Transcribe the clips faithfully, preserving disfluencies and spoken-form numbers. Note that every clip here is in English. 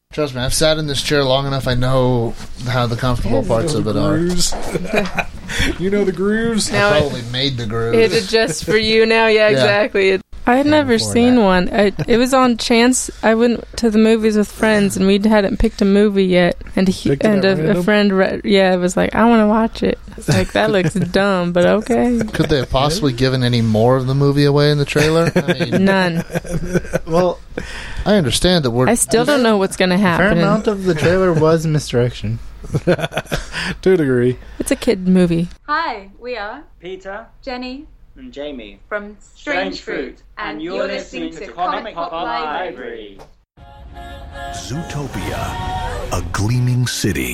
Trust me, I've sat in this chair long enough. I know how the comfortable parts of it are. You know the grooves? I probably it, made the grooves. It adjusts for you now. Yeah, yeah. exactly. It, I had never seen that. one. I, it was on chance. I went to the movies with friends, and we hadn't picked a movie yet. And he, and a, a friend, read, yeah, was like, "I want to watch it." I was like, that looks dumb, but okay. Could they have possibly given any more of the movie away in the trailer? I mean, none. Well, I understand that we're. I still don't know what's going to happen. A fair amount of the trailer was misdirection. To a degree. It's a kid movie. Hi, we are Peter, Jenny, and Jamie from Strange, Strange Fruit, and you're listening to Comic Pop Library. Zootopia, a gleaming city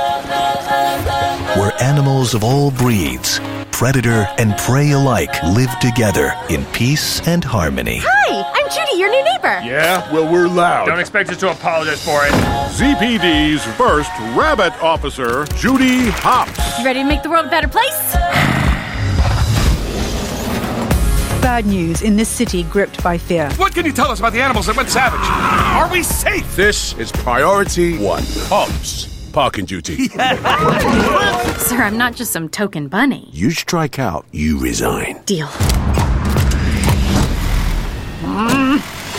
where animals of all breeds, predator and prey alike, live together in peace and harmony. Hi, I'm Judy, your new neighbor. Yeah, well, we're loud. Don't expect us to apologize for it. Z P D's first rabbit officer, Judy Hopps. You ready to make the world a better place? Bad news in this city gripped by fear. What can you tell us about the animals that went savage? Are we safe? This is priority one. Hopps. Parking duty. Sir, I'm not just some token bunny. You strike out, you resign. Deal. Mm.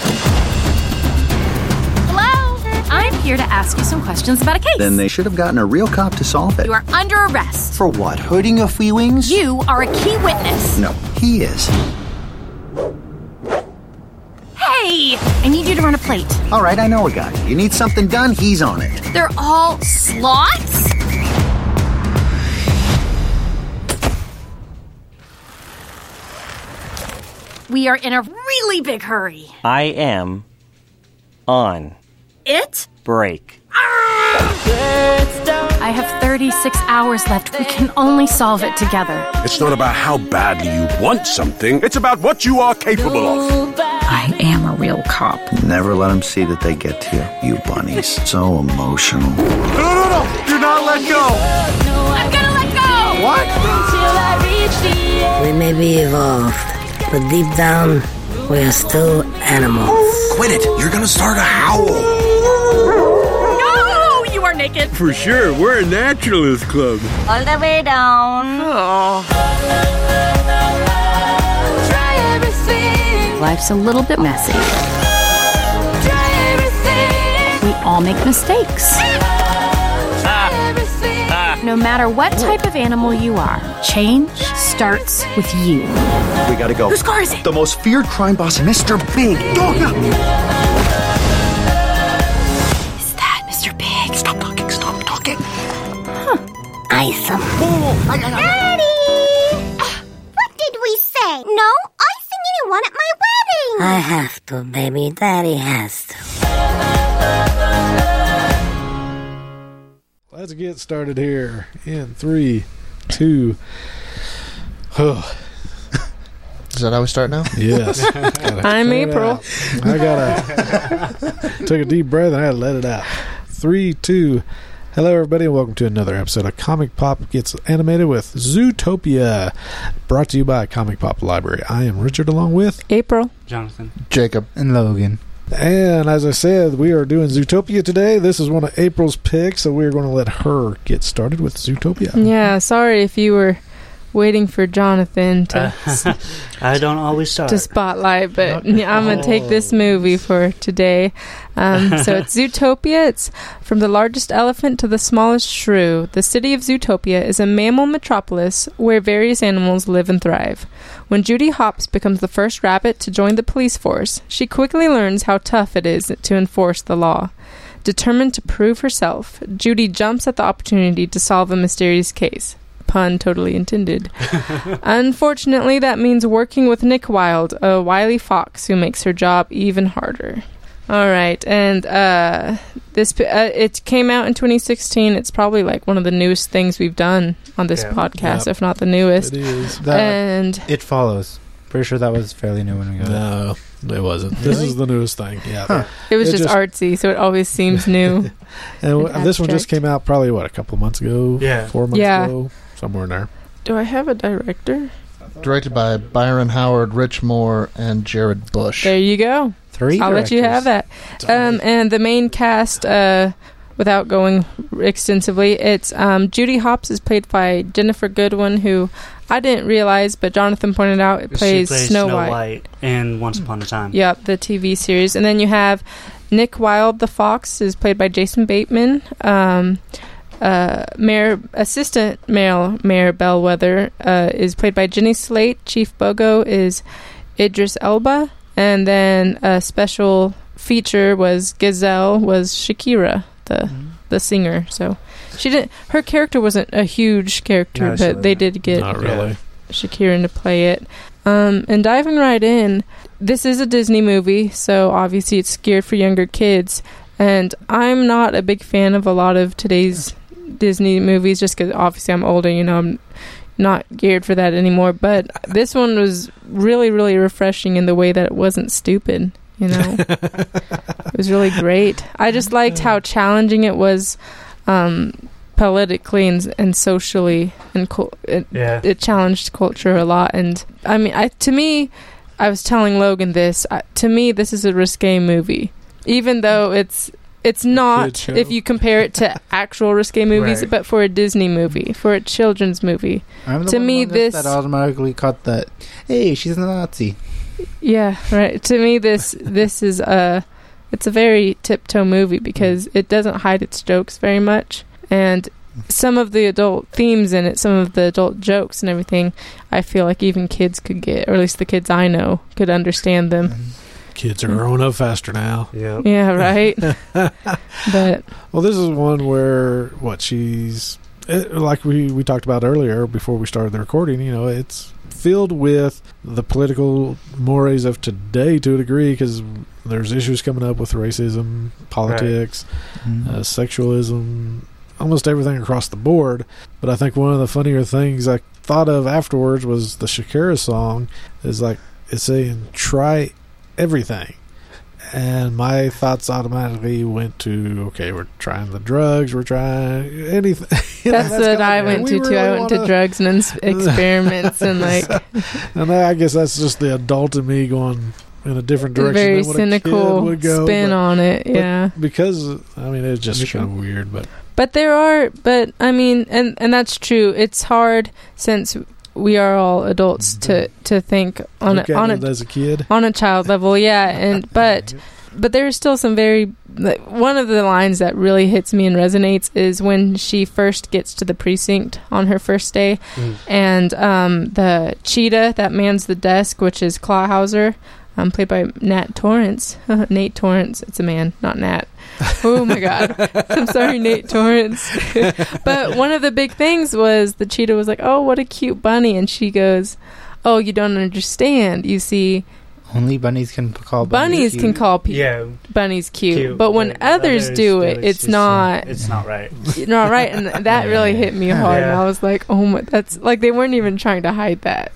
Hello? I'm here to ask you some questions about a case. Then they should have gotten a reil cop to solve it. You are under arrest. For what? Hurting a few wings? You are a key witness. No, he is. Hey! I need you to run a plate. All right, I know a guy. You need something done, he's on it. They're all slots? We are in a really big hurry. I am on it. Break. I have thirty-six hours left. We can only solve it together. It's not about how badly you want something. It's about what you are capable of. I am a real cop. Never let them see that they get to you, you bunnies. So emotional. No, no, no! Do not let go! I'm gonna let go! What? We may be evolved, but deep down, we are still animals. Quit it! You're gonna start a howl! No! You are naked! For sure, we're a naturalist club. All the way down. Oh. Life's a little bit messy. We all make mistakes. No matter what type of animal you are, change starts with you. We gotta go. Whose car is it? The most feared crime boss, Mister Big. Dog. Is that Mister Big? Stop talking, stop talking. Huh. Awesome. Daddy! What did we say? No? I sing anyone at my wedding. I have to, baby. Daddy has to. Let's get started here in three, two. Oh. Is that how we start now? Yes. I'm April. I gotta took a deep breath and I had to let it out. Three, two. Hello, everybody, and welcome to another episode of Comic Pop Gets Animated with Zootopia, brought to you by Comic Pop Library. I am Richard, along with April, Jonathan, Jacob, and Logan. And as I said, we are doing Zootopia today. This is one of April's picks, so we're going to let her get started with Zootopia. Yeah, sorry if you were waiting for Jonathan to uh, I don't always start to spotlight, but yeah, I'm gonna take this movie for today. Um, so it's Zootopia. It's from the largest elephant to the smallest shrew. The city of Zootopia is a mammal metropolis where various animals live and thrive. When Judy Hopps becomes the first rabbit to join the police force, she quickly learns how tough it is to enforce the law. Determined to prove herself, Judy jumps at the opportunity to solve a mysterious case. Pun totally intended. Unfortunately, that means working with Nick Wilde, a wily fox who makes her job even harder. All right, and uh, this uh, it came out in twenty sixteen. It's probably like one of the newest things we've done on this yeah. podcast, yep. if not the newest. It is. That, and It Follows. Pretty sure that was fairly new when we got no, it. No, it wasn't. This really? is the newest thing. Yeah, huh. It was it just, just artsy, so it always seems new. and, and this one just came out probably what a couple months ago. Yeah, four months yeah. ago. Somewhere in there. Do I have a director? Directed by Byron Howard, Rich Moore, and Jared Bush. There you go. Three I'll let you have that. Um, and the main cast, uh, without going extensively, it's um, Judy Hopps is played by Jennifer Goodwin, who I didn't realize, but Jonathan pointed out it plays, she plays Snow, Snow White. White in Once Upon a Time. Yep, the T V series. And then you have Nick Wilde, the fox, is played by Jason Bateman. Um, uh, Mayor Assistant Mayor Mayor Bellwether uh, is played by Jenny Slate. Chief Bogo is Idris Elba, and then a special feature was Gazelle was Shakira, the mm-hmm. the singer. So she didn't. Her character wasn't a huge character, no, but they did get Not really. Shakira to play it. Um, and diving right in, this is a Disney movie, so obviously it's geared for younger kids. And I'm not a big fan of a lot of today's Disney movies, just because obviously I'm older, you know, I'm not geared for that anymore. But this one was really, really refreshing in the way that it wasn't stupid, you know. It was really great. I just liked how challenging it was um, politically and, and socially, and co- it, yeah. it challenged culture a lot. And I mean, I to me, I was telling Logan this, I, to me, this is a risque movie, even though it's It's not if you compare it to actual risque movies, right. but for a Disney movie, for a children's movie. I'm the to one me, that, this that automatically caught that. Hey, she's a Nazi. Yeah, right. To me, this this is a it's a very tiptoe movie because it doesn't hide its jokes very much, and some of the adult themes in it, some of the adult jokes and everything, I feel like even kids could get, or at least the kids I know could understand them. Kids are growing up faster now. Yeah. Yeah, right. But well, this is one where what she's it, like we we talked about earlier before we started the recording. You know, it's filled with the political mores of today to a degree because there's issues coming up with racism, politics, right. mm-hmm. uh, sexualism, almost everything across the board. But I think one of the funnier things I thought of afterwards was the Shakira song. Is like it's saying try everything, and my thoughts automatically went to okay, we're trying the drugs, we're trying anything. That's, that's what I went to we too. Really I went wanna... to drugs and ins- experiments and like. And I guess that's just the adult in me going in a different direction. Very than what cynical a kid would go, spin but, on it, yeah. Because I mean, it's just kind of weird, but but there are, but I mean, and and that's true. It's hard since we are all adults to, to think on Look a, on it a as a kid on a child level, yeah. And but but there's still some very one of the lines that really hits me and resonates is when she first gets to the precinct on her first day, mm. and um, the cheetah that mans the desk, which is Clawhauser, um, played by Nat Torrance, Nate Torrance. It's a man, not Nat. Oh my god. I'm sorry, Nate Torrance. But one of the big things was the cheetah was like, oh, what a cute bunny. And she goes, oh, you don't understand. You see, only bunnies can call bunnies, bunnies cute. can call pe- yeah. bunnies cute. cute but when but others, others do it, it's, it's not. It's not right. Not right. And that really hit me hard. Yeah. And I was like, oh my, that's like they weren't even trying to hide that.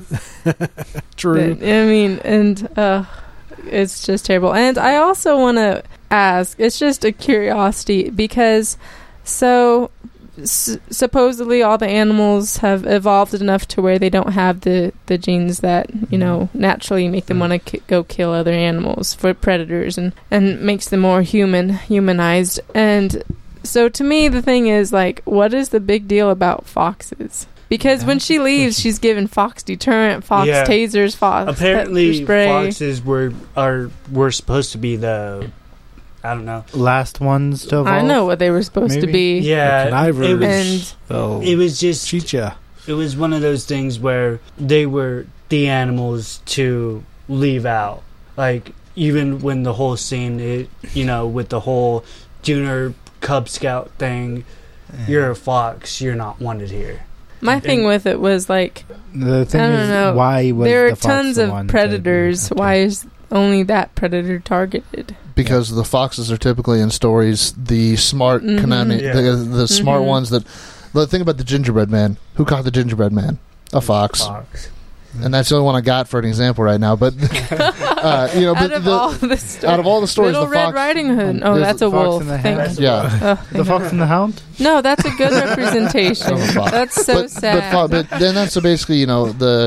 True. But, I mean, and uh, it's just terrible. And I also want to ask, it's just a curiosity because so s- supposedly all the animals have evolved enough to where they don't have the, the genes that, you know, naturally make them want to ki- go kill other animals for predators and, and makes them more human, humanized. And so to me, the thing is, like, what is the big deal about foxes? Because yeah. when she leaves, she's given fox deterrent, fox yeah. tasers, fox apparently spray. Foxes were are were supposed to be the I don't know last ones to evolve. I know what they were supposed Maybe? to be. Yeah, it was, and oh, it was just Chicha. It was one of those things where they were the animals to leave out. Like even when the whole scene, it, you know, with the whole junior Cub Scout thing, yeah. you're a fox, you're not wanted here. My thing and with it was like, the thing I don't is, know. Why was there are the fox tons the of one predators. Why is only that predator targeted? Because yeah. the foxes are typically in stories the smart, mm-hmm. cunning, yeah. the, the smart mm-hmm. ones that. The thing about the gingerbread man, who caught the gingerbread man? A fox. fox. And that's the only one I got for an example right now. But uh, you know, but out of the, all the sto- out of all the stories, Little the Red fox, Riding Hood. Oh, that's a Fox wolf. and the Thank Hound. you. Yeah, Oh, the Fox and the Hound. No, that's a good representation. That's so but, sad. But, but then that's so basically, you know, the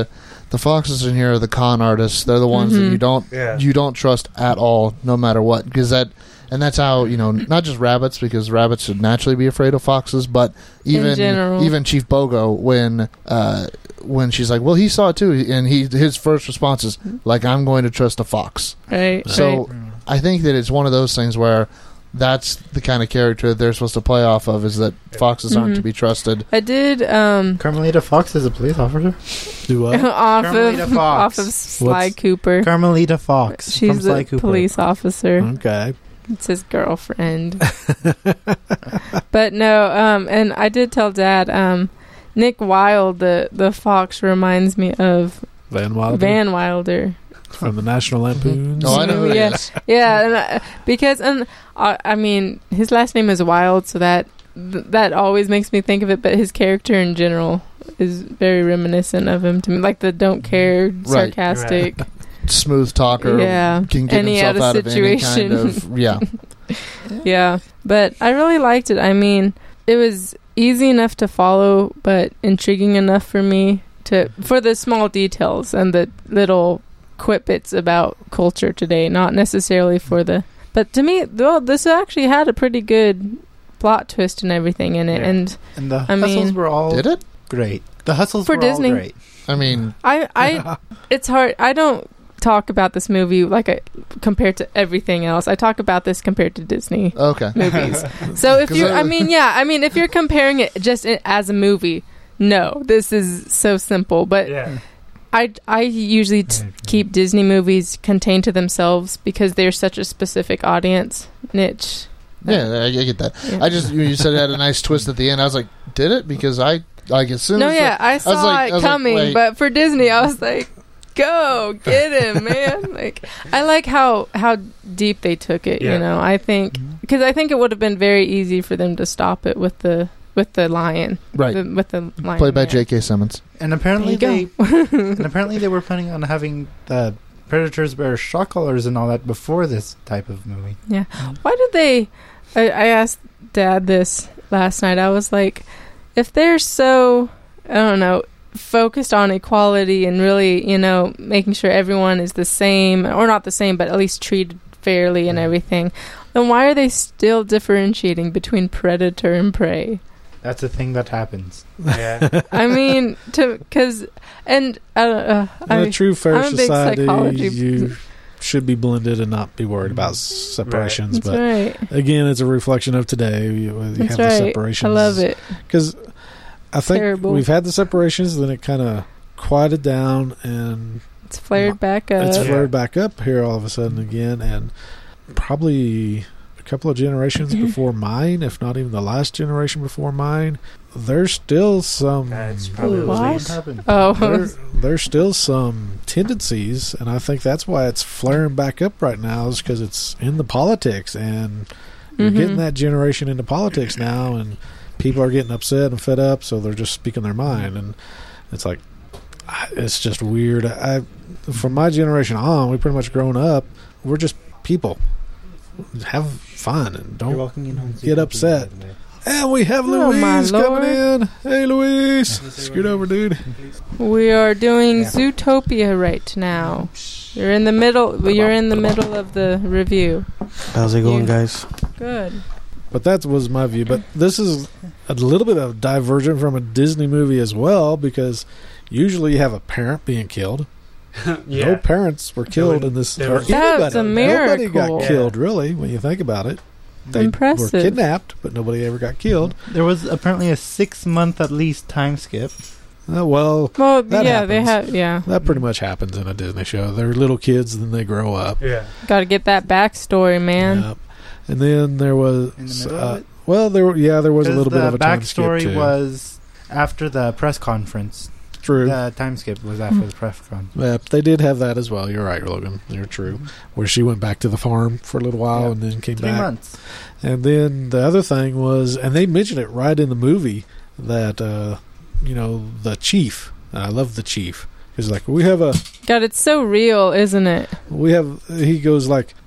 the foxes in here are the con artists. They're the ones Mm-hmm. that you don't Yeah. you don't trust at all, no matter what. Because that, and that's how, you know, not just rabbits, because rabbits should naturally be afraid of foxes, but even general. even Chief Bogo, when uh, when she's like, well, he saw it too, and he his first response is like, I'm going to trust a fox. Right. So right. I think that it's one of those things where that's the kind of character that they're supposed to play off of, is that foxes aren't Mhm. to be trusted. I did um, Carmelita Fox is a police officer. Do what? off Carmelita of Fox. off of Sly What's- Cooper. Carmelita Fox. She's from Sly the Cooper. police officer. Okay. It's his girlfriend. But no, um, and I did tell Dad, um, Nick Wilde, the the fox, reminds me of Van Wilder Van Wilder. from the National Lampoons. Oh, I know who he yeah, is. yeah, and I, because and uh, I mean his last name is Wilde, so that th- that always makes me think of it. But his character in general is very reminiscent of him to me, like the don't care, sarcastic. Right. Smooth talker, Yeah. can get Any himself out out of of any kind situation. of yeah. Yeah, but I really liked it. I mean, it was easy enough to follow, but intriguing enough for me to for the small details and the little quip bits about culture today, not necessarily for the. But to me, though, this actually had a pretty good plot twist and everything in it, Yeah. and And the I hustles mean- were all Did it? great. The hustles For were Disney. all great. I mean, I, I, it's hard. I don't talk about this movie like I, compared to everything else. I talk about this compared to Disney okay. movies. So if 'Cause you, I- I mean, yeah, I mean, if you're comparing it just i- as a movie, no, this is so simple. But Yeah. I, I usually t- keep Disney movies contained to themselves because they're such a specific audience niche. Yeah, I, I get that. Yeah. I just you said it had a nice twist at the end. I was like, did it? Because I like as soon No, as yeah, the, I saw was like- I it was like, coming, wait. but for Disney, I was like, "Go get him, man!" Like, I like how how deep they took it. Yeah. You know, I think because I think it would have been very easy for them to stop it with the with the lion, Right. The, with the lion played by man. J K. Simmons. And apparently There they you go. and apparently they were planning on having the predators wear shock collars and all that before this type of movie. Yeah. Why did they? I, I asked Dad this last night. I was like, if they're so, I don't know, focused on equality and really, you know, making sure everyone is the same, or not the same, but at least treated fairly and everything, then why are they still differentiating between predator and prey? That's a thing that happens. Yeah. I mean, to because and uh, uh, In a I, true fair I'm a big society, psychology- you should be blended and not be worried about separations. That's But right. again, it's a reflection of today. You, you have That's the right. separations. I love it. Because I think Terrible. we've had the separations, then it kind of quieted down, and It's flared back up. it's Yeah. flared back up here all of a sudden again. And probably a couple of generations before mine, if not even the last generation before mine, there's still some. That's probably What? what happened. Oh, there, there's still some tendencies, and I think that's why it's flaring back up right now, is because it's in the politics, and you're Mhm. getting that generation into politics now, and people are getting upset and fed up, so they're just speaking their mind, and it's like, I- it's just weird. I, from my generation on, we pretty much grown up. We're just people. Have fun and You're don't walking in on get Zootopia, upset. by the way. And we have Oh, my Louise coming Lord. in. Hey, Louise. Scoot over, dude. we are doing Yeah. Zootopia right now. You're in the middle. You're in the middle of the review. How's it going, You- guys? Good. But that was my view. But this is a little bit of divergent from a Disney movie as well, because usually you have a parent being killed. Yeah. No parents were killed in this. there Or was- That's anybody. a Nobody miracle. got killed, really, when you think about it. They Impressive. were kidnapped, but nobody ever got killed. There was apparently a six month at least time skip. Uh, well, Well, that yeah, they happens. have. Yeah, that pretty much happens in a Disney show. They're little kids, then they grow up. Yeah. got to get that backstory, man. Yep. And then there was, In the middle uh, of it? well, there were, yeah, there was a 'Cause little bit the of a time skip backstory too. was after the press conference. True. The time skip was after the press conference. Yep, they did have that as well. You're right, Logan. You're true. Where she went back to the farm for a little while Yeah. and then came Three back. months. And then the other thing was, and they mentioned it right in the movie, that, uh, you know, the chief, and I love the chief, is like, we have a, God, it's so real, isn't it? we have, he goes like,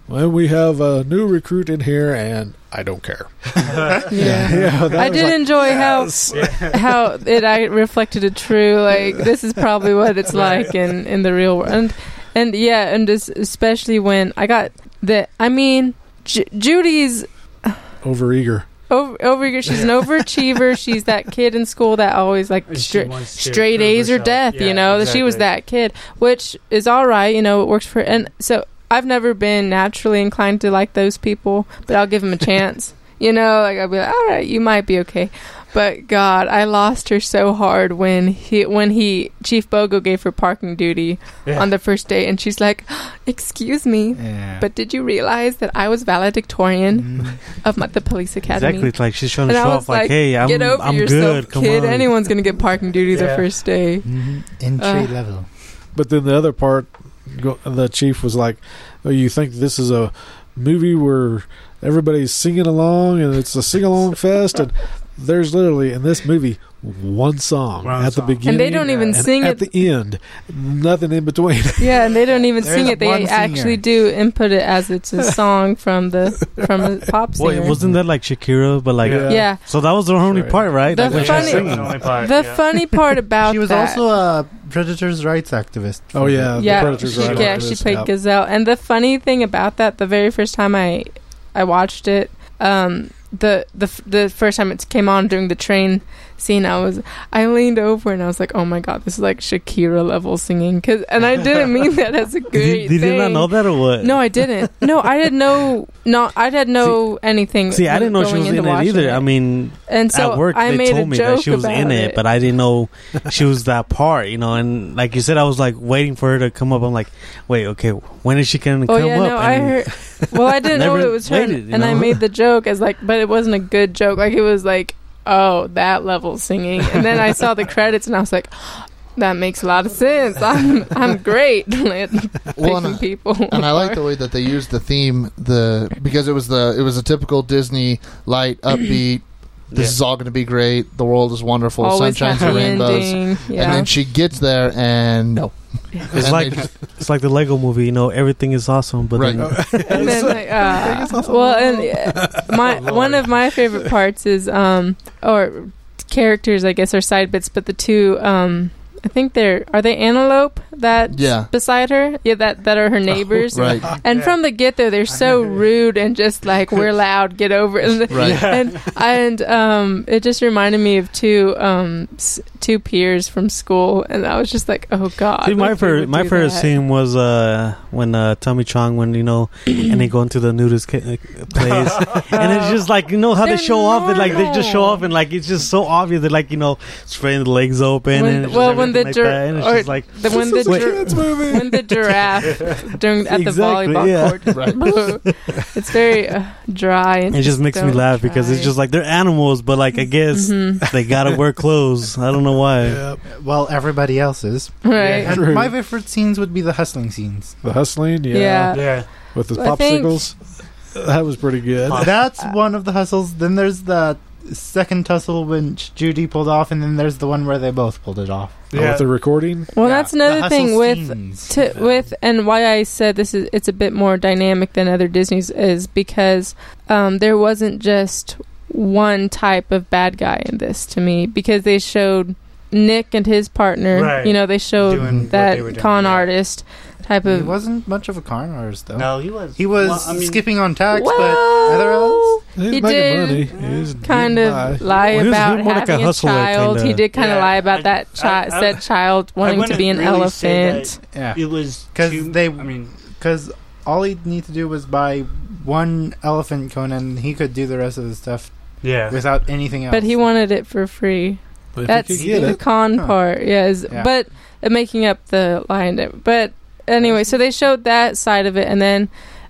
well, we have a new recruit in here, and I don't care. yeah, yeah I did like, enjoy yes. how how it I reflected a true like this is probably what it's like in, in the real world, and and yeah, and this, especially when I got the I mean J- Judy's overeager. Over, overeager. She's an overachiever. She's that kid in school that always like stra- straight A's or death. Yeah, you know, exactly. She was that kid, which is all right. You know, it works for. And so I've never been naturally inclined to like those people, but I'll give them a chance. You know, like I'll be like, all right, you might be okay. But God, I lost her so hard when he when he Chief Bogo gave her parking duty yeah. on the first day, and she's like, "Excuse me, yeah. but did you realize that I was valedictorian mm. of my, the police academy?" Exactly, it's like she's trying to and show off like, like, "Hey, I'm get over I'm yourself, good, come kid. on." Anyone's gonna get parking duty yeah. the first day, mm-hmm. entry uh, level. But then the other part, the chief was like, "Oh, you think this is a movie where everybody's singing along and it's a sing-along fest?" And there's literally in this movie one song one at song. the beginning, and they don't even and sing at it at the end. Nothing in between. Yeah, and they don't even sing it. They singer. actually do input it as it's a song from the from a pop singer. Well, wasn't that like Shakira? But like, yeah. yeah. So that was the only sure. part, right? The like funny, the, part, the yeah. funny part about she was that, also a predators' rights activist. Oh yeah, yeah. The predators' she, rights yeah, activist. she played yep. Gazelle. And the funny thing about that, the very first time I I watched it, um, the the the first time it came on during the train scene, I was I leaned over and I was like, oh my God, this is like Shakira level singing, cause and I didn't mean that as a great did, did thing. you not know that or what? No, I didn't. No, I didn't know. No, I didn't know see, anything. See, I didn't know she was in it either. It. I mean, and so at work I they made told me that she was in it, it, but I didn't know she was that part. You know, and like you said, I was like waiting for her to come up. I'm like, wait, okay, when is she gonna oh, come yeah, up? No, I heard. Well, I didn't know it was her, waited, and know? I made the joke as like, but it wasn't a good joke. Like it was like, oh, that level singing, and then I saw the credits, and I was like, that makes a lot of sense. I'm I'm great at well, picking and, people. And I like the way that they used the theme, the because it was the it was a typical Disney light, upbeat. This yeah. is all going to be great. The world is wonderful. Always Sunshines and rainbows. Yeah. And then she gets there, and no. It's like it's like the Lego movie, you know. Everything is awesome, but right. then, and then like, uh, awesome. well, and uh, my oh, one of my favorite parts is um or characters, I guess, are side bits, but the two um. I think they're are they Antelope that yeah. beside her yeah that that are her neighbors oh, right and yeah. from the get there they're so rude and just like we're loud, get over it. Right. and and um it just reminded me of two um s- two peers from school, and I was just like, oh God. See, my first my first scene was uh when uh Tommy Chong when you know and they go into the nudist ca- place and it's just like, you know how they're they show normal. off and like they just show off and like it's just so obvious that like, you know, spreading the legs open when, and it's well just when the like gir- that, and it's or just like the, when the gir- when the giraffe during at the exactly, volleyball yeah. court right. It's very uh, dry and it just makes me laugh dry. Because it's just like they're animals, but like I guess mm-hmm. they gotta wear clothes. I don't know why. Yep. Well, everybody else is right. And my favorite scenes would be the hustling scenes. The hustling, yeah, yeah, yeah. with the I popsicles. That was pretty good. That's one of the hustles. Then there's the second tussle when Judy pulled off, and then there's the one where they both pulled it off. Yeah. Oh, with the recording. Well, yeah. that's another thing with to, yeah. with and why I said this is it's a bit more dynamic than other Disney's is because um, there wasn't just one type of bad guy in this to me, because they showed Nick and his partner. Right. You know, they showed doing that doing, con yeah. artist type of. He wasn't much of a con artist, though. No, he was. He was well, I mean, skipping on tax, well, but other else, he making did money. He was kind getting of by. lie Well, he was about more like a having a, hustler, child. kinda. He did kind of Yeah, lie about I- that chi- I- I- said child I wanting to wouldn't be an really say elephant. yeah, It was because too- they. I mean, because all he'd need to do was buy one elephant cone, and he could do the rest of the stuff yeah. without anything else. But he wanted it for free. But if That's you could get the it. con Huh. part, yeah, is, Yeah. but uh, making up the line. But anyway, so they showed that side of it, and then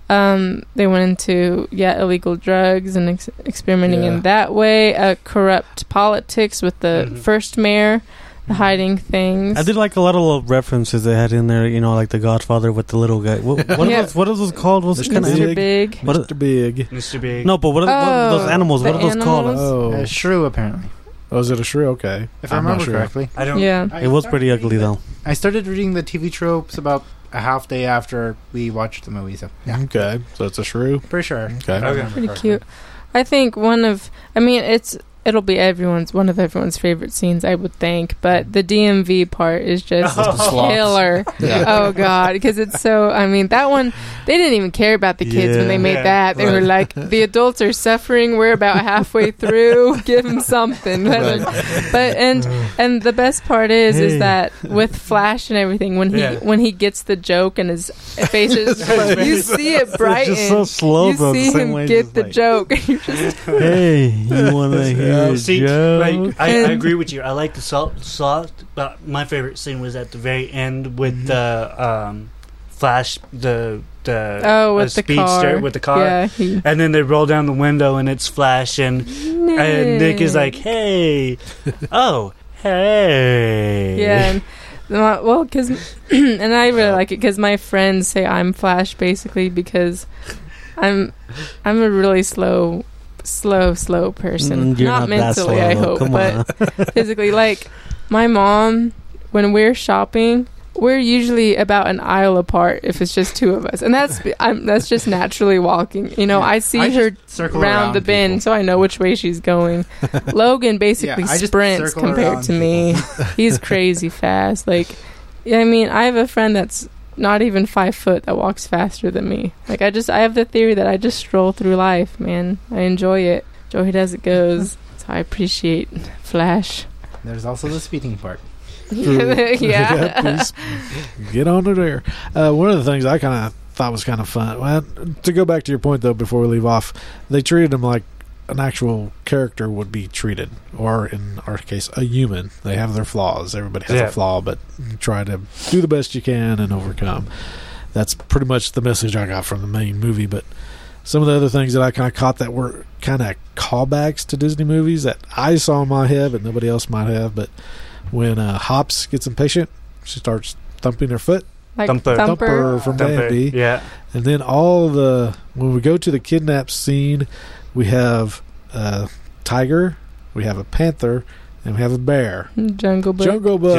um, they went into yeah illegal drugs and ex- experimenting Yeah. in that way. Uh, corrupt politics with the Mhm. first mayor, the hiding things. I did like a lot of little references they had in there, you know, like the Godfather with the little guy. What, what, Yeah. are, those, what are those called? What's Mister kind of Mister Big. Big. What Mister Big. Mister Big. No, but what are, what are Oh, those animals? What the are those animals? called? Oh, a shrew, apparently, oh, is it a shrew? Okay, if I I'm not remember sure. correctly. I don't. Yeah. I It was started pretty ugly reading though. the- I started reading the T V tropes about a half day after we watched the movie. So yeah. Okay, so it's a shrew. Pretty sure. Okay, okay. Pretty cute. I think one of, I mean, it's it'll be everyone's one of everyone's favorite scenes, I would think. But the D M V part is just Oh. killer. Yeah. Oh God, because it's so. I mean, that one they didn't even care about the kids Yeah. when they made Yeah. that. They Right. were like, the adults are suffering. We're about halfway through. Give them something. Let Right. them- But and and the best part is Hey. is that with Flash and everything, when he Yeah. when he gets the joke and his face is, you see it brighten. just so slow, you though, the see same him way, get just the like- joke. You just Hey, you want to hear a See, joke? like, I, I And- agree with you. I like the salt, soft, but my favorite scene was at the very end with the um, Flash, the the Oh, uh, with the speedster car. with the car, Yeah, he- and then they roll down the window and it's Flash, and and Nick is like, "Hey, oh, hey, Yeah, and, uh, well, because and I really like it because my friends say I'm Flash basically because I'm I'm a really slow, slow, slow person. Mm, you're not, not that mentally, I slow, hope, come but physically. Like my mom, when we're shopping, we're usually about an aisle apart if it's just two of us, and that's I'm that's just naturally walking. You know, I see I her just circle round around the bend, people. so I know which way she's going. Logan basically Yeah, I just sprints circle compared around to me. He's crazy fast. Like, yeah, I mean, I have a friend that's not even five foot that walks faster than me. Like, I just I have the theory that I just stroll through life, man. I enjoy it. Enjoy it as it goes. So I appreciate Flash. There's also the speeding part. Yeah. please get on to there. Uh, one of the things I kind of thought was kind of fun. Well, to go back to your point though, before we leave off, they treated him like an actual character would be treated, or in our case, a human. They have their flaws. Everybody has Yeah. a flaw, but you try to do the best you can and overcome. That's pretty much the message I got from the main movie. But some of the other things that I kind of caught that were kind of callbacks to Disney movies that I saw in my head, but nobody else might have. But when uh, Hops gets impatient, she starts thumping her foot. Like Thumper. Thumper. Thumper from Thumper. Bambi. Yeah, And then all the when we go to the kidnap scene, we have a tiger, we have a panther, and we have a bear. Jungle Book. Jungle Book.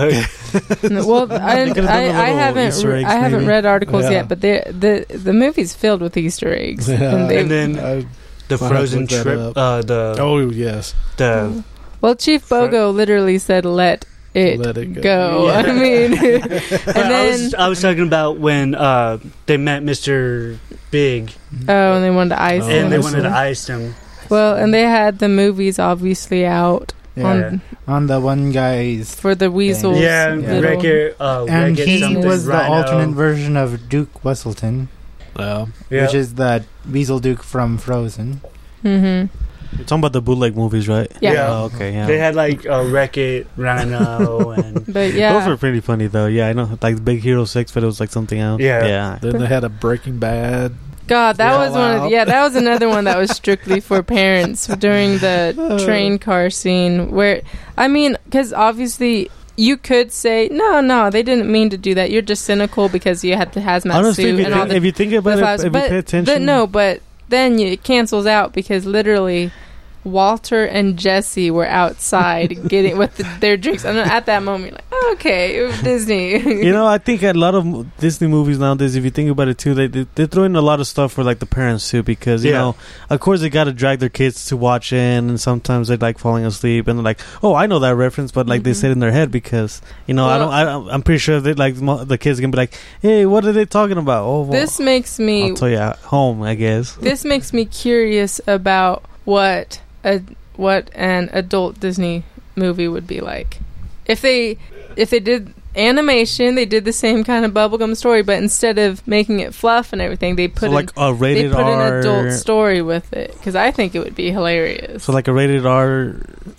No, well, I, They could've done I, a I little haven't Easter re- eggs, I haven't maybe. read articles Yeah. yet, but they- the the movie's filled with Easter eggs. Yeah. And they- and then I- the Might have to Frozen look that trip, up. uh, the oh yes, the well, Chief Bogo literally said, "Let it, Let it go." go." Yeah. I mean, and Well, I then was I was talking about when uh, they met Mister Big oh, and they wanted to ice Oh, him. and they ice wanted to him. ice him. Well, and they had the movies obviously out Yeah. on, On the one guy's. for the weasels. Yeah, little- Wreck-It, uh, And Wreck-It he something, was the Rhino. alternate version of Duke Wesselton, well, Yeah. which is the Weasel Duke from Frozen. Mhm. You're talking about the bootleg movies, right? Yeah. Yeah. Oh, okay, yeah. They had like uh, Wreck-It, Rhino, and But yeah, Those were pretty funny, though. Yeah, I know. Like Big Hero six, but it was like something else. Yeah. Yeah. then they had a Breaking Bad. God, that Yeah, was one. Of, wow. yeah, that was another one that was strictly for parents during the train car scene. Where, I mean, because obviously you could say, no, no, they didn't mean to do that. You're just cynical because you had the hazmat Honestly, suit if you, and all think, the. if you think about the it, flash- if but you pay the- attention. no, but then you, it cancels out because literally Walter and Jesse were outside getting with the, their drinks, and at that moment, you're like, oh, okay, it was Disney. You know, I think a lot of m- Disney movies nowadays, if you think about it too, they they, they throw in a lot of stuff for like the parents too, because you Yeah. know, of course, they got to drag their kids to watch in, and sometimes they're like falling asleep, and they're like, "Oh, I know that reference," but like they Mhm. say it in their head because you know, I Well- don't. I, I'm pretty sure that like mo- the kids can be like, "Hey, what are they talking about?" Oh, well, This makes me I'll tell you at home, I guess. this makes me curious about what a what an adult Disney movie would be like. If they if they did animation, they did the same kind of bubblegum story, but instead of making it fluff and everything, they put So in, like a they rated put an R adult story with it because I think it would be hilarious. So like a rated R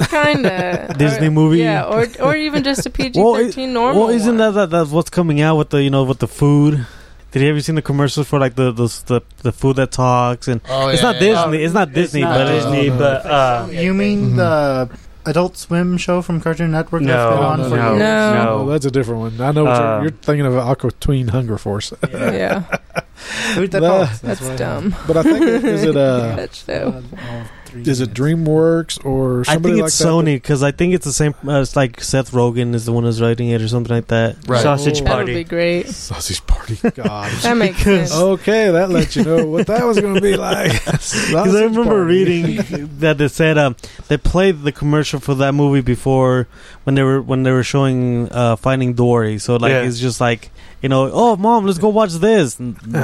Kinda Disney Or- movie. yeah, or or even just a P G Well, it- thirteen normal. Well, isn't one. that, that that's what's coming out with the you know with the food? Did you ever seen the commercials for like the the the, the food that talks and Oh, it's yeah, not yeah. Disney, it's not Disney, not but Disney, uh, but uh, You mean Mhm. the Adult Swim show from Cartoon Network No, that's been on no, for no, years? No. no. Oh, that's a different one. I know what Uh, you're, you're thinking of Aqua Tween Hunger Force. Yeah, Who's that No, called? that's what I dumb. But I think it, is it uh That show. Uh, all three is it DreamWorks or I somebody think like it's that? Sony because I think it's the same. Uh, it's like Seth Rogen is the one who's writing it or something like that. Right. Sausage That Party. would be great. Sausage Party. God. That makes sense. Okay, that lets you know what that was going to be like. Because I remember reading that they said um, they played the commercial for that movie before when they were when they were showing uh, Finding Dory. So like Yeah. it's just like, you know, oh mom, let's go watch this.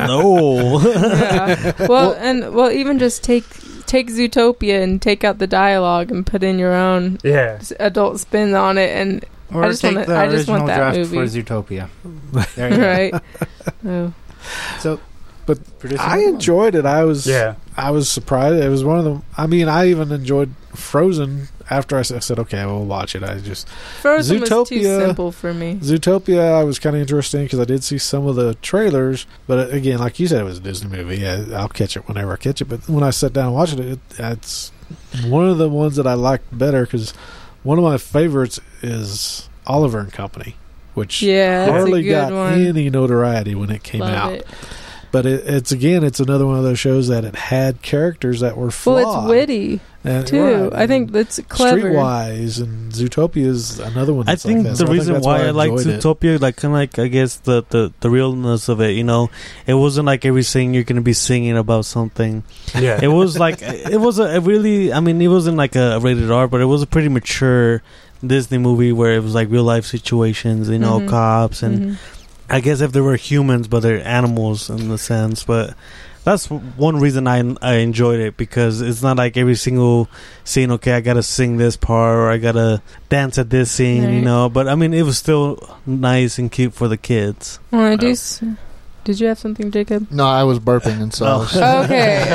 No. Yeah. Well, and well, even just take take Zootopia and take out the dialogue and put in your own Yeah. s- adult spin on it, and Or I just take want the I just original want that draft movie. for Zootopia. There you go. Right. Oh. So, but producer I Michael. enjoyed it. I was Yeah. I was surprised. It was one of the. I mean, I even enjoyed Frozen after I s- I said, okay, I will watch it. I just Frozen was too Zootopia- simple for me. Zootopia. I was kind of interested because I did see some of the trailers, but uh, again, like you said, it was a Disney movie. Yeah, I'll catch it whenever I catch it. But when I sat down and watched it, it it's one of the ones that I liked better because one of my favorites is Oliver and Company, which Yeah, that's a hardly good got one. any notoriety when it came Love out. it. But it, it's again, it's another one of those shows that it had characters that were flawed. Well, it's witty And- too. right, I think that's clever. Streetwise and Zootopia is another one. I That's think like that. the So I think reason that's why I like enjoyed it. Zootopia, like kind of like I guess the, the the realness of it, you know, it wasn't like every sing you're gonna be singing about something. Yeah. It was like it was a, a really, I mean, it wasn't like a rated R, but it was a pretty mature Disney movie where it was like real life situations, you know, Mhm. cops and. Mhm. I guess if they were humans, but they're animals in the sense. But that's one reason I I enjoyed it because it's not like every single scene. Okay, I gotta sing this part or I gotta dance at this scene, you Right. know. But I mean, it was still nice and cute for the kids. Well, I do. S- Did you have something, Jacob? No, I was burping, and so I was, Okay.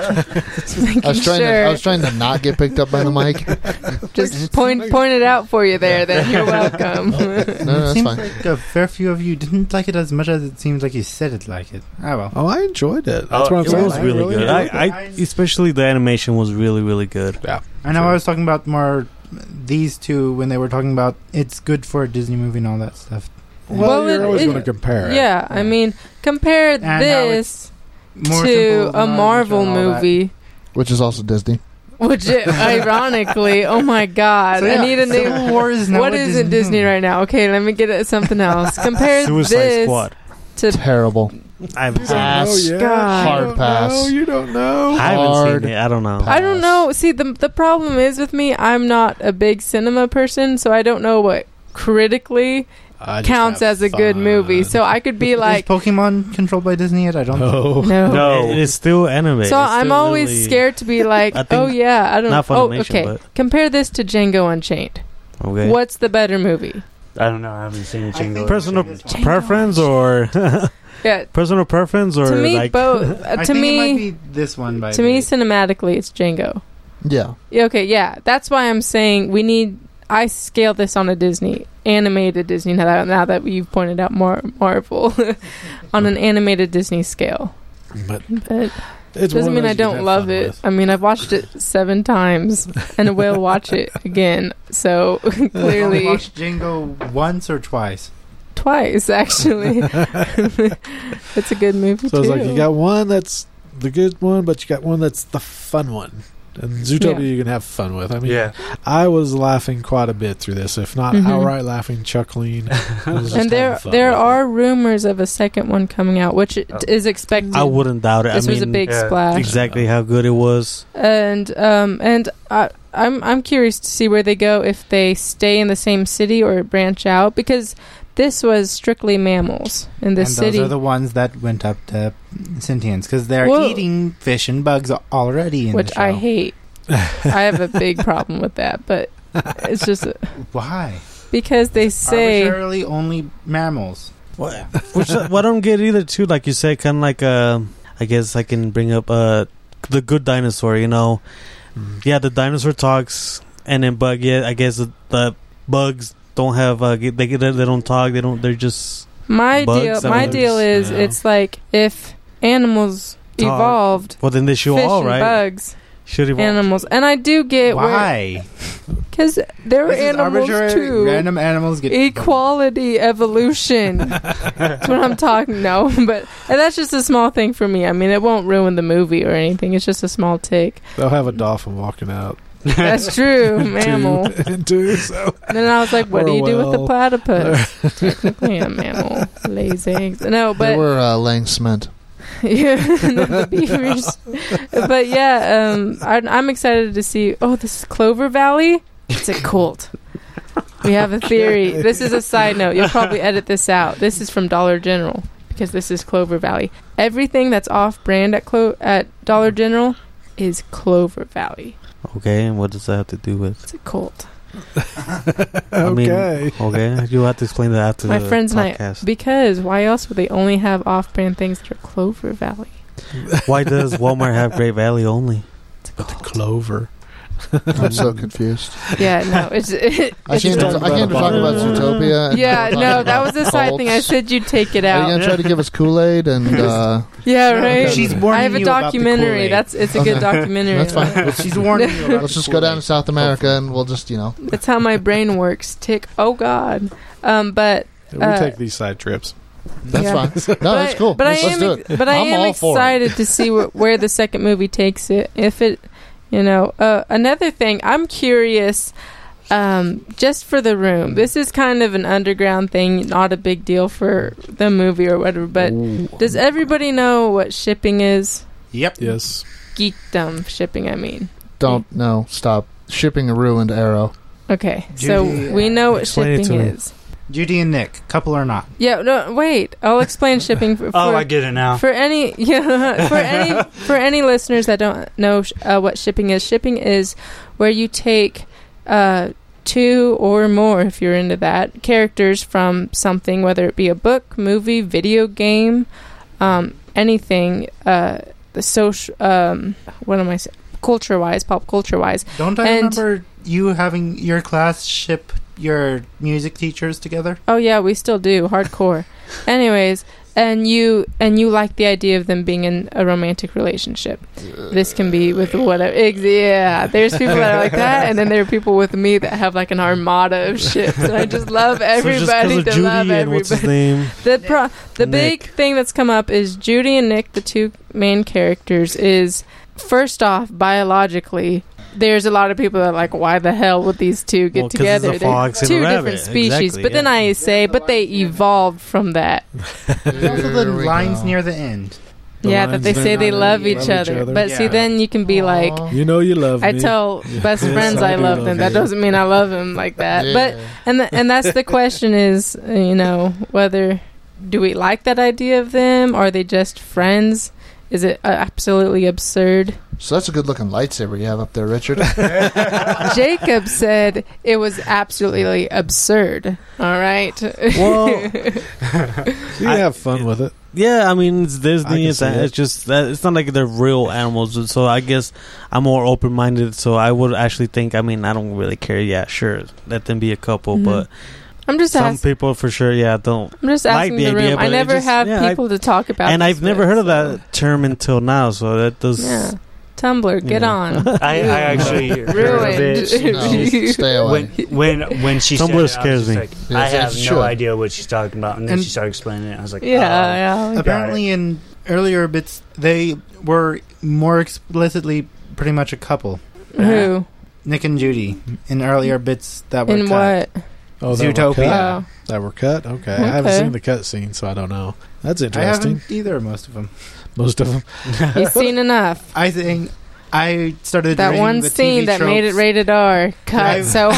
Just making I was trying sure. to I was trying to not get picked up by the mic. Just point point it out for you there. Then you're welcome. No, no, that's seems fine. like a fair few of you didn't like it as much as it seems like you said it like it. Oh well. Oh, I enjoyed it. That's Oh, what I'm It saying. was I really good. enjoyed I, it. I especially the animation was really really good. yeah. I know I was talking about more these two when they were talking about it's good for a Disney movie and all that stuff. Well, Well, you're it- always it- going to compare it. Yeah, I mean, compare And how this More to simple, a not Marvel and all that. movie, Which is also Disney. which it, ironically, oh my god, So, yeah, I need a Civil new. War is now What a isn't Disney Disney movie. right now? Okay, let me get at something else. Compare Suicide this Squad. to Terrible. I haven't seen it. Pass. Oh, yeah. God. You Hard don't pass. know, you don't know. I haven't Hard seen it. I don't know. I don't know. See, the the problem is with me, I'm not a big cinema person, so I don't know what critically I just counts have as a good fun. movie. So I could be like, is Pokemon controlled by Disney yet? I don't No. no. No. It is still animated. So It's I'm still always really- scared to be like, I think oh yeah, I don't not know. Oh, Funimation, okay. but- Compare this to Django Unchained. Okay. What's the better movie? I don't know. I haven't seen I think Django. Personal Django preference or Yeah, personal preference or to me, like both. Uh, I to think it might me, be this one by to me, Disney. cinematically, it's Django. Yeah. Yeah, okay, yeah, that's why I'm saying we need. I scale this on a Disney animated Disney now that now that you've pointed out Mar- Marvel on an animated Disney scale. But But it's doesn't one of mean those I you can don't have love fun it. with. I mean, I've watched it seven times and will watch it again. So You only clearly, watched Django once or twice. twice actually. It's a good movie So too. it's like you got one that's the good one, but you got one that's the fun one. And Zootopia Yeah. you can have fun with. I mean, Yeah. I was laughing quite a bit through this, if not Mhm. outright laughing, chuckling. It was just and there having fun there with it. are rumors of a second one coming out, which it Oh. is expected. I wouldn't doubt it. This I mean, was a big yeah, splash. exactly how good it was. And um and I I'm I'm curious to see where they go, if they stay in the same city or branch out, because this was strictly mammals in the and city. those are the ones that went up to sentience because they're Well- eating fish and bugs already in which the show. I hate. I have a big problem with that, but it's just Why? because they say Arbitrarily only mammals. What? Which uh, what I don't get either too. Like you said, kind of like uh, I guess I can bring up uh the good dinosaur. You know, yeah, the dinosaur talks, and then but yeah, I guess the, the bugs don't have uh, they they they don't talk. They don't. They're just my bugs. deal. I My mean, deal is yeah. it's like if animals Talk. evolved, Well, then they should fish all and right. bugs, Should evolve. animals, and I do get where Why? Because there were This is animals arbitrary, too. random animals get- Equality, evolution. That's what I'm talking. No, but and that's just a small thing for me. I mean, it won't ruin the movie or anything. It's just a small tick. They'll have a dolphin walking out. That's true, mammal. Two, and two, so. And then I was like, "What Or do you do with the well. platypus?" Technically, a mammal lays eggs. No, but They were uh, laying cement. yeah, the beavers. But yeah, um, I, I'm excited to see. Oh, this is Clover Valley. It's a cult. We have a theory. This is a side note. You'll probably edit this out. This is from Dollar General because this is Clover Valley. Everything that's off-brand at Clo- at Dollar General is Clover Valley. Okay, and what does that have to do with? It's a cult. I mean, Okay. okay, you have to explain that after My the friends and I, podcast. because why else would they only have off-brand things that are Clover Valley? Why does Walmart have Great Valley only? But the clover. I'm so confused. Yeah, no, it's. It, I it's can't. just- I can't talk about Zootopia. and Yeah, talk no, that about was a side cults. thing. I said you'd take it Are out. you gonna try to give us Kool-Aid and? Uh, Yeah, right. She's warning I have a you about the documentary. Kool-Aid. That's it's a Okay. good documentary. That's fine. Let's, She's warning you about let's the just go down Kool-Aid. to South America and we'll just, you know. That's how my brain works. Tick. Oh God. Um, but We uh, take these side trips. That's Yeah. fine. No, but that's I- cool. But let's, I let's am. do ex- it. But I I'm am all for it. excited to see wh- where the second movie takes it. If it, you know, uh, another thing, I'm curious. Um, just for the room. This is kind of an underground thing, not a big deal for the movie or whatever. But Ooh. does everybody know what shipping is? Yep. Yes. Geekdom shipping. I mean. Don't no stop shipping a ruined arrow. Okay, Judy, so we know what explain it shipping to me. is. Judy and Nick, couple or not? Yeah, no, wait. I'll explain shipping for, for Oh, I get it now. for any yeah for any for any listeners that don't know sh- uh, what shipping is. Shipping is where you take uh, two or more, if you're into that, characters from something, whether it be a book, movie, video game, um, anything. Uh, the social, um, what am I saying? Culture wise, pop culture wise. Don't I And- remember you having your class ship your music teachers together? Oh yeah, we still do hardcore. Anyways, and you and you like the idea of them being in a romantic relationship. This can be with whatever. Ex- yeah, there's people that are like that, and then there are people with me that have like an armada of ships. And I just love everybody so just 'cause of to Judy love and everybody. what's his name? The pro- the Nick. big thing that's come up is Judy and Nick, the two main characters, is first off biologically. There's a lot of people that are like, why the hell would these two get Well, 'cause it's together? a They're fox and a two rabbit. different species. Exactly, but then yeah. I say, but they evolved from that. There's also the Here we lines go. near the end. The yeah, that lines they they're say they not- love love each each other. other. But see, Yeah. then you can be like, You know you love I me. tell best Yes, friends I I do love love them. That you. doesn't mean I love them like that. Yeah. But and the, and that's the question is, uh, you know, whether do we like that idea of them? Or are they just friends? Is it uh, absolutely absurd? So that's a good looking lightsaber you have up there, Richard. Jacob said it was absolutely absurd. All right. Well, You I- have fun with it. Yeah, I mean it's I Disney. can It's, see it. it's just that it's not like they're real animals. So I guess I'm more open minded. So I would actually think. I mean, I don't really care. Yeah, sure, let them be a couple. Mhm. But I'm just some asking. people for sure, yeah, don't. I'm just like asking the the, idea, room. but I it never just- have yeah, I- people to talk about. And this I've never with, heard of so- that term until now. So that does. Yeah. Tumblr, get Yeah. on. I, I actually heard of it. No, stay away. When when when she said Tumblr it, I scares was me. just like, Yes, I it have should. no idea what she's talking about, and then And- she started explaining it. I was like, Yeah, oh. yeah. Got Apparently, in earlier bits, they were more explicitly pretty much a couple. Who? Nick and Judy in earlier bits that were In cut. what? Oh, that Were Zootopia. cut? Oh. That were cut? Okay. I haven't Okay. seen the cut scene, so I don't know. That's I interesting. haven't either. Most of them. Most of them. You've seen enough. I think I started That reading one the scene T V that made it tropes. rated R. Cut I've- so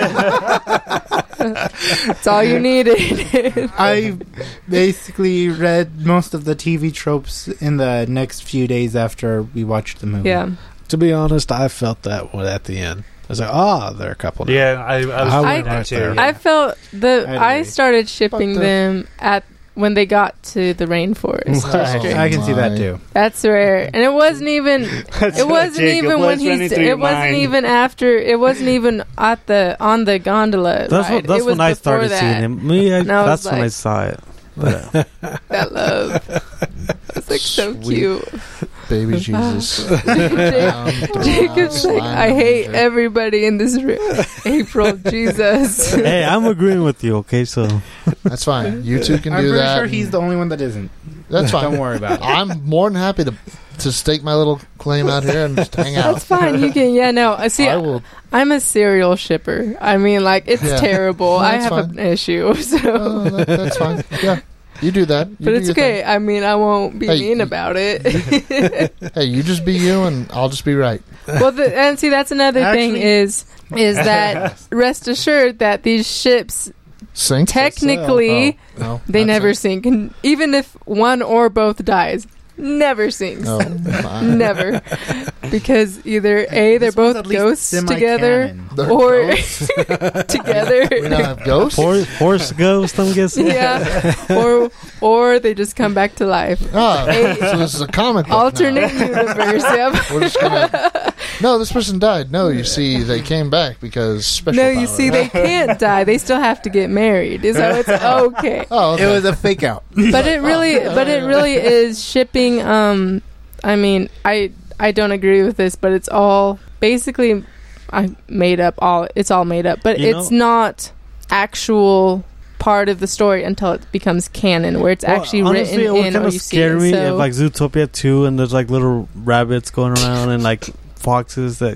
hard. That's all you needed. I basically read most of the T V tropes in the next few days after we watched the movie. yeah. To be honest, I felt that one at the end. I was like, ah, they're a couple now. Yeah, I, I was I thinking went that right too. there. yeah. I felt the I I, agree. started shipping But the- them at when they got to the rainforest Right. district. I can see that my. too. That's where, and it wasn't even. That's It what wasn't Jacob even was when running he's. through your It wasn't mind. even after. It wasn't even at the on the gondola. That's ride. what. That's it was when I before started that. seeing him. Me, I, And I was that's when I like- saw it. But, uh, That love. It's like so Sweet. cute. baby Jesus. Jake, Jacob's like, I hate everybody in this room. April, Jesus. Hey, I'm agreeing with you. Okay, so that's fine. You two can I'm do pretty that. sure he's the only one that isn't. That's fine. Don't worry about it. I'm more than happy to to stake my little claim out here and just hang out. That's fine. You can. Yeah, no. I see. I will. I'm a serial shipper. I mean, like, it's Yeah. terrible. No, I that's have fine. an issue. So. Oh, that, that's fine. Yeah, you do that. You But do it's your okay. I mean, I won't be Hey, mean you- about it. thing. Hey, you just be you, and I'll just be right. Well, the, and see, that's another thing Actually- is is that rest assured that these ships Sink? technically Oh, no, they not never sink. And even if one or both dies, never sinks. Oh, my. Never. Because either A, they're This one's both at least ghosts together, semi-canon. They're or ghosts? together. We don't have ghosts? horse, horse ghost. I'm guessing. Yeah. or or they just come back to life. Oh, A- so this is a comic book alternate now. universe. Yep. We're just gonna. No, this person died. No, you see, they came back because special. No, you power. see, they can't die. They still have to get married. So it's okay. Oh, okay. It was a fake out. But it really, but it really is shipping. Um, I mean, I I don't agree with this, but it's all basically I made up. All it's all made up, but You it's know- not actual part of the story until it becomes canon, where it's Well, actually honestly, written it would in kind or of you see scare it. me So, if like Zootopia two and there's like little rabbits going around and like foxes that.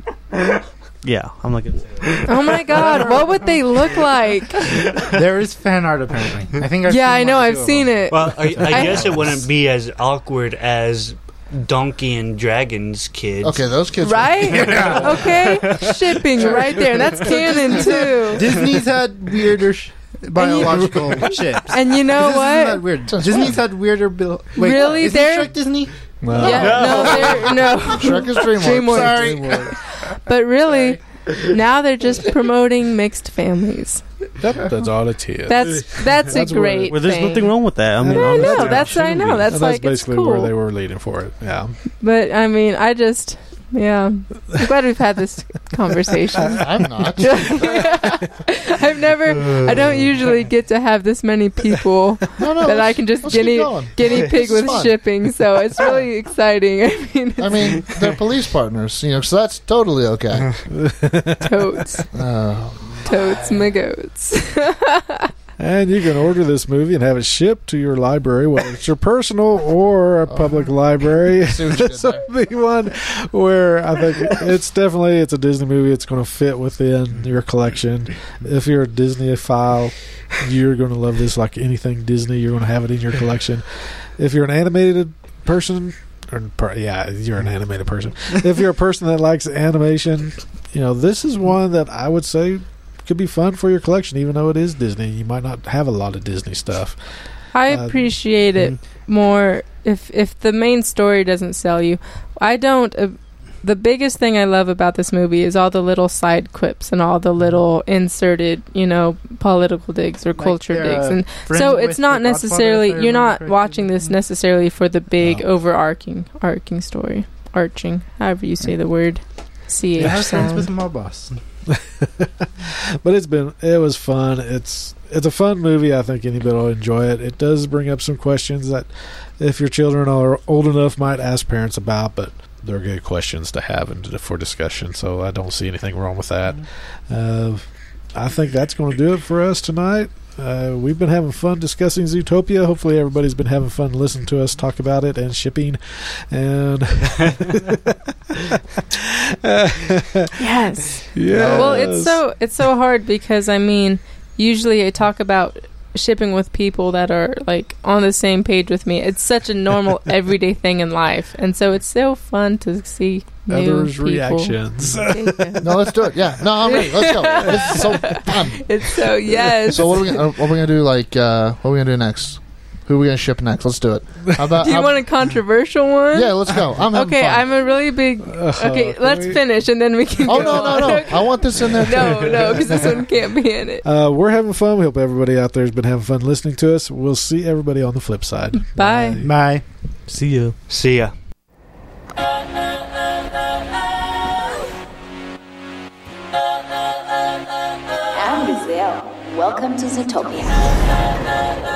Yeah, I'm not gonna say that. oh my god, what would they look like? There is fan art apparently. I think I've Yeah, seen I know, one or I've two of seen them. it. Well, I, I I- guess it wouldn't be as awkward as Donkey and Dragons kids. Okay, those kids. Right? Okay, shipping right there. That's canon too. Disney's had weirder sh- biological ships. And you know This what? Isn't that weird? Disney's had weirder. Bil- Wait, Really? Is They're- Shrek Disney? Well, Yeah, no, they're, no. Shrek is DreamWorks. DreamWorks. Sorry. But really, now they're just promoting mixed families. Yep, that's all it is. That's that's, That's a where- great Well, there's thing. nothing wrong with that. I mean, I honestly. know, that's I know. That's And like that's it's basically cool. where they were leading for it. Yeah. But I mean, I just yeah. I'm glad we've had this conversation. I'm not. I've never. I don't usually get to have this many people No, no. that I let's- can just let's keep guinea going. guinea pig This is with fun. shipping. So it's really exciting. I mean, I mean, they're police partners, you know, so that's totally okay. totes, Oh. totes, my goats. And you can order this movie and have it shipped to your library, whether it's your personal or a public library. see what you did This will be one where I think it's definitely it's a Disney movie. It's going to fit within your collection. If you're a Disney-phile, you're going to love this like anything Disney. You're going to have it in your collection. If you're an animated person, or per, yeah, you're an animated person. If you're a person that likes animation, you know, this is one that I would say could be fun for your collection, even though it is Disney. You might not have a lot of Disney stuff. I Uh, appreciate it more if if the main story doesn't sell you. I don't. Uh, the biggest thing I love about this movie is all the little side quips and all the little inserted, you know, political digs or Like culture they're, digs, uh, and friends so with it's not the Godfather, necessarily if I you're not remember watching this necessarily for the big No. overarching arcing story, arching, however you say the word. C H I have friends sound. with my boss. But it's been it was fun. It's it's a fun movie. I think anybody will enjoy it. It does bring up some questions that if your children are old enough might ask parents about, but they're good questions to have and for discussion. So I don't see anything wrong with that. Uh, I think that's going to do it for us tonight. Uh, we've been having fun discussing Zootopia. Hopefully everybody's been having fun listening to us talk about it and shipping. And Yes. Yes. Well, it's so it's so hard because I mean, usually I talk about shipping with people that are like on the same page with me. It's such a normal everyday thing in life, and so it's so fun to see new Others' people. reactions. No, let's do it. Yeah. No, I'm ready. Let's go. This is so fun. It's so yes. So what are we gonna, what are we gonna do? Like, uh, what are we gonna do next? Who are we gonna ship next? Let's do it. How about? Do you how- want a controversial one? Yeah, let's go. I'm having okay. fun. I'm a really big. Okay, can let's we- finish and then we can. Oh go no, no, on. no! I want this in there. No, too. no, because this one can't be in it. Uh, we're having fun. We hope everybody out there has been having fun listening to us. We'll see everybody on the flip side. Bye. Bye. See you. See ya. I'm Gazelle. Welcome to Zootopia.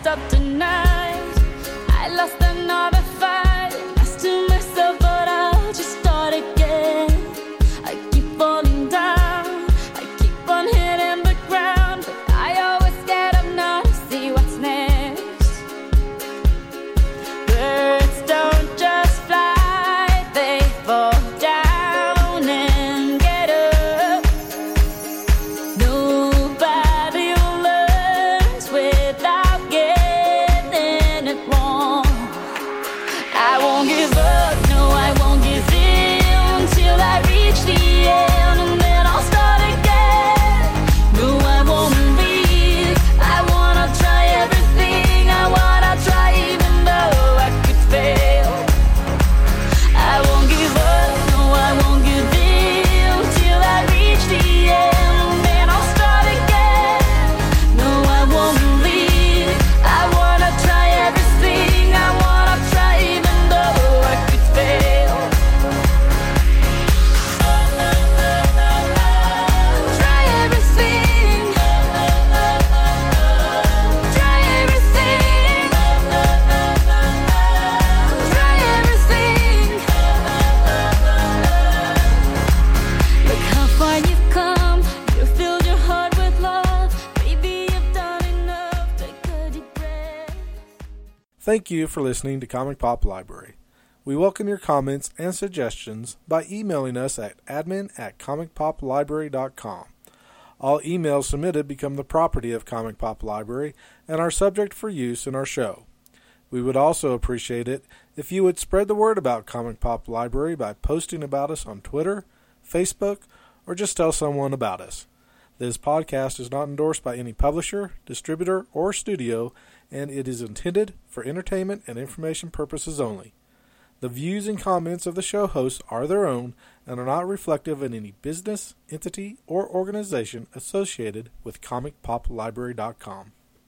stop tonight. I lost another fight. Lost to myself, but I'll just start again. I keep falling down. I keep on hitting the ground, but I always get up now to see what's next. Birds don't just fly, they fall down and get up. Nobody learns without getting it wrong. I won't give up, no, I won't give in till I reach the end, and then I'll start again. No, I won't leave. I wanna try everything. I wanna try even though I could fail. I won't give up, no, I won't give in till I reach the end, and then I'll start again. No, I won't leave. I wanna try everything. I wanna try even though I could fail. Try everything. Try everything. Try everything. Look how far you've come. You filled your heart with love. Baby, you've done enough. Take a deep breath. Thank you for listening to Comic Pop Library. We welcome your comments and suggestions by emailing us at admin at comic pop library dot com. All emails submitted become the property of Comic Pop Library and are subject for use in our show. We would also appreciate it if you would spread the word about Comic Pop Library by posting about us on Twitter, Facebook, or just tell someone about us. This podcast is not endorsed by any publisher, distributor, or studio, and it is intended for entertainment and information purposes only. The views and comments of the show hosts are their own and are not reflective of any business, entity, or organization associated with comic pop library dot com.